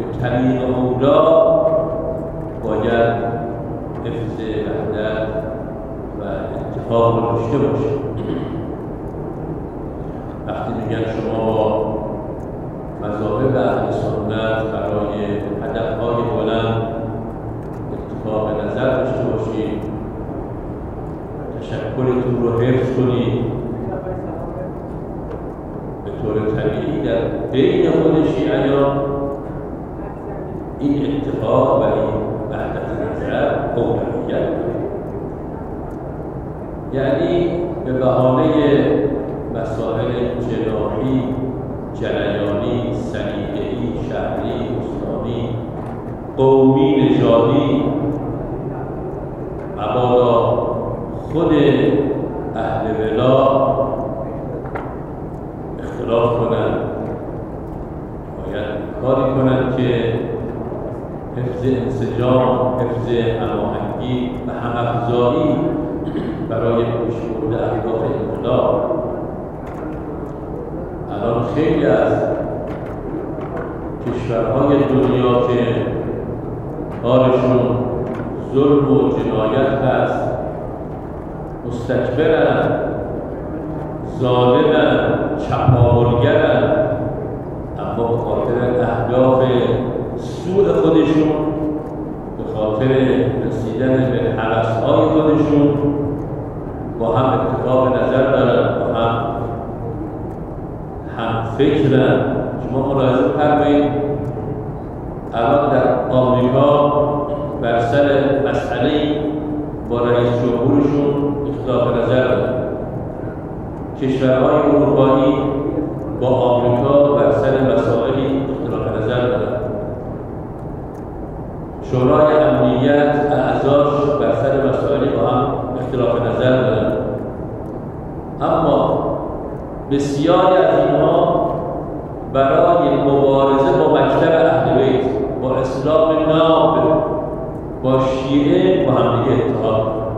به طریق اولا باید حفظ وحدت و اتفاق رو داشته باشه. وقتی میگن شما با مذاهب اهل سنت برای هدفهای بلند اتفاق نظر داشته باشید، تشکلتون رو حفظ کنید، به طور طبیعی در بین خود شیعیان این اتفاق و این وحدت نظر اولویت داره. یعنی به بهانه مسائل جناحی، جریانی، سلیقه‌ای، شهری، استانی، قومی، نژادی، مبادا خود اهل ولا اختلاف کنند، باید کاری کنند که حفظ انسجام، حفظ هماهنگی و هم‌افزایی برای پیشبرد اهداف انقلاب. الان خیلی از کشورهای دنیا که کارشون ظلم و جنایت هست، مستکبرن، ظالمن، چپاولگرن، اما به خاطر اهداف سوء خودشون، به خاطر رسیدن به هوس‌های خودشون با هم اتفاق نظر دارن، با هم فکرن. شما ملاحظه فرمایید الان در آمریکا بر سر مسئله‌ای با رئیس جمهورشون اختلاف نظر دارن. کشورهای اروپایی با آمریکا بر سر مسائلی اختلاف نظر دارن. شورای امنیت اعضاش بر سر مسائلی با هم اختلاف نظر دارن. اما بسیاری از اینها برای مبارزه با مکتب اهل بیت، با اسلام ناب، با شیعه با هم دیگه اتحاد